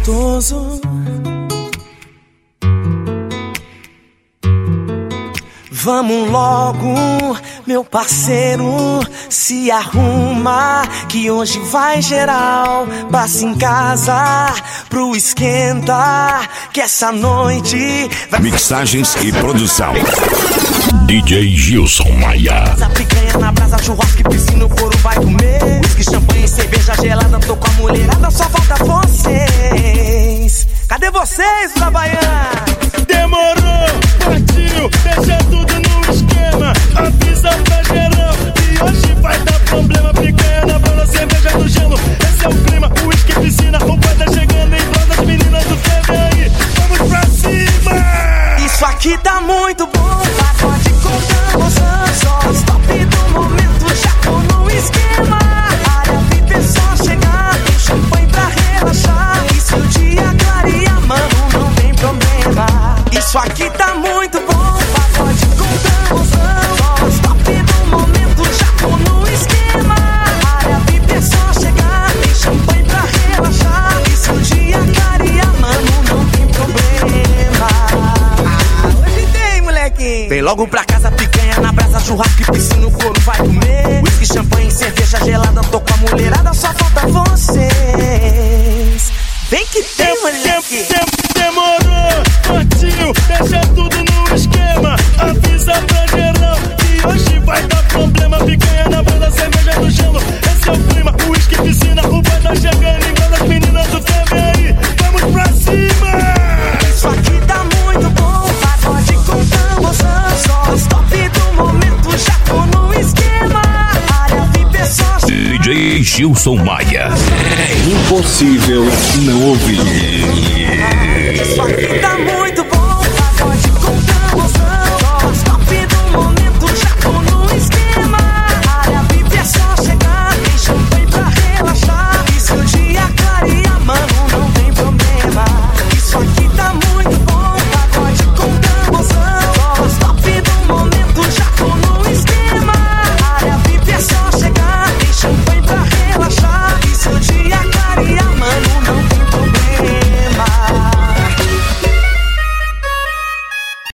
gostoso. Vamos logo, meu parceiro, se arruma que hoje vai geral. Passa em casa pro esquenta, que essa noite vai... Mixagens e produção DJ Gilson Maia. A picanha na brasa, churrasco e piscina, o couro vai comer. Whisky, champanhe, cerveja gelada, tô com a mulherada, só falta vocês. Cadê vocês, Itabaiana? Demorou, partiu, deixa tudo no esquema. Avisa pra geral que hoje vai dar problema. Picanha na bola, cerveja no gelo. Esse é o clima, o uísque, piscina. O pai tá chegando em prol das meninas do TV aí. Vamos pra cima! Isso aqui tá muito bom. Pode contar, moção. Só os top do momento, já tô no esquema. Área VIP é só chegar. Tem champanhe pra relaxar. E se o dia clarear, mano, não tem problema. Isso aqui tá muito bom. Pode contar, moção. Só os top do momento, já tô no esquema. Área VIP é só chegar. Tem champanhe pra relaxar. E se o dia clarear, mano, não tem problema. Hoje tem, molequinho. Vem logo pra casa, picanha na brasa, churrasco e piscina, o couro vai comer. Whisky, champanhe, cerveja gelada, tô com a mulherada, só falta vocês. Vem que tem, moleque. Demorou, partiu, deixa tudo no esquema. Avisa pra geral que hoje vai dar problema. Picanha na banda, cerveja no gelo. Esse é o clima, o uísque, piscina. O pai tá chegando em prol das meninas do TV aí. Vamos pra cima! Isso aqui tá muito bom. Pode contar, moção. Só os top do momento, já tô no esquema. Área VIP é só... DJ Gilson Maia. É impossível não ouvir. Isso aqui tá muito